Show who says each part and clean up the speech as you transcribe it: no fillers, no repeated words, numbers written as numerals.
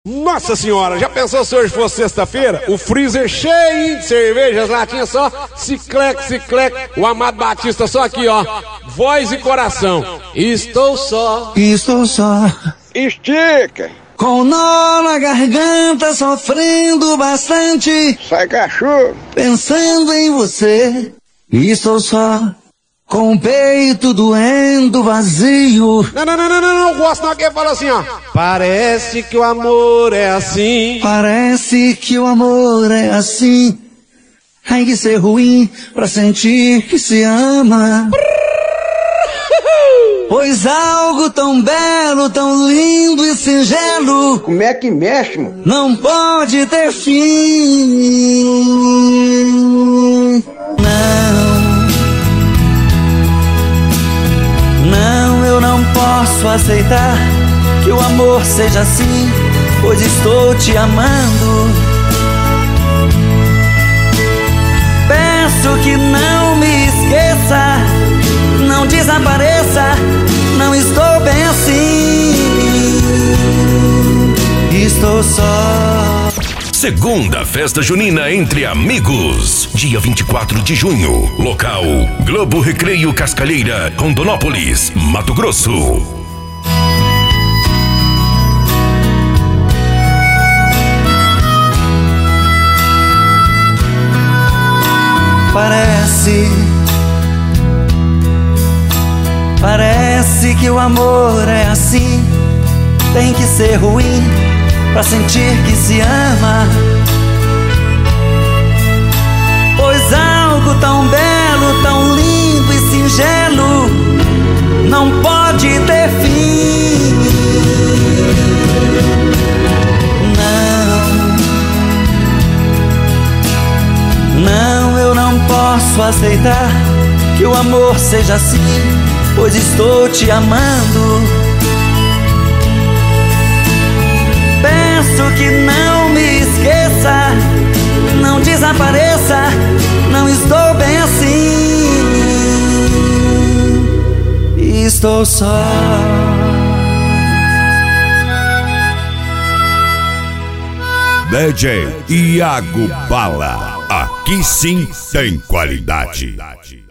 Speaker 1: Nossa senhora, já pensou se hoje fosse sexta-feira? O freezer cheio de cervejas, latinha só, cicleque, o Amado Batista só aqui, ó, voz e coração. Estou só.
Speaker 2: Estica.
Speaker 3: Com nó na garganta, sofrendo bastante,
Speaker 2: Sai cachorro.
Speaker 3: pensando em você. Estou só, com o peito doendo, vazio.
Speaker 1: Não gosto não, quem fala assim, ó. Parece que o amor é assim.
Speaker 3: Parece que o amor é assim. Tem que ser ruim pra sentir que se ama. Pois algo tão belo, tão lindo e singelo,
Speaker 2: Como é que mexe, mano?
Speaker 3: não pode ter fim. Não, eu não posso aceitar que o amor seja assim, pois estou te amando. Peço que não me esqueça, não desapareça, não estou bem assim. Estou só.
Speaker 4: Segunda Festa Junina entre amigos, dia 24 de junho, local Globo Recreio Cascalheira, Rondonópolis, Mato Grosso.
Speaker 3: Parece que o amor é assim, tem que ser ruim pra sentir que se ama. Pois algo tão belo, tão lindo e singelo, não pode ter fim. Não, eu não posso aceitar que o amor seja assim, pois estou te amando. Peço que não me esqueça, não desapareça, não estou bem assim. Estou só.
Speaker 4: DJ Iago Bala, aqui sim tem qualidade.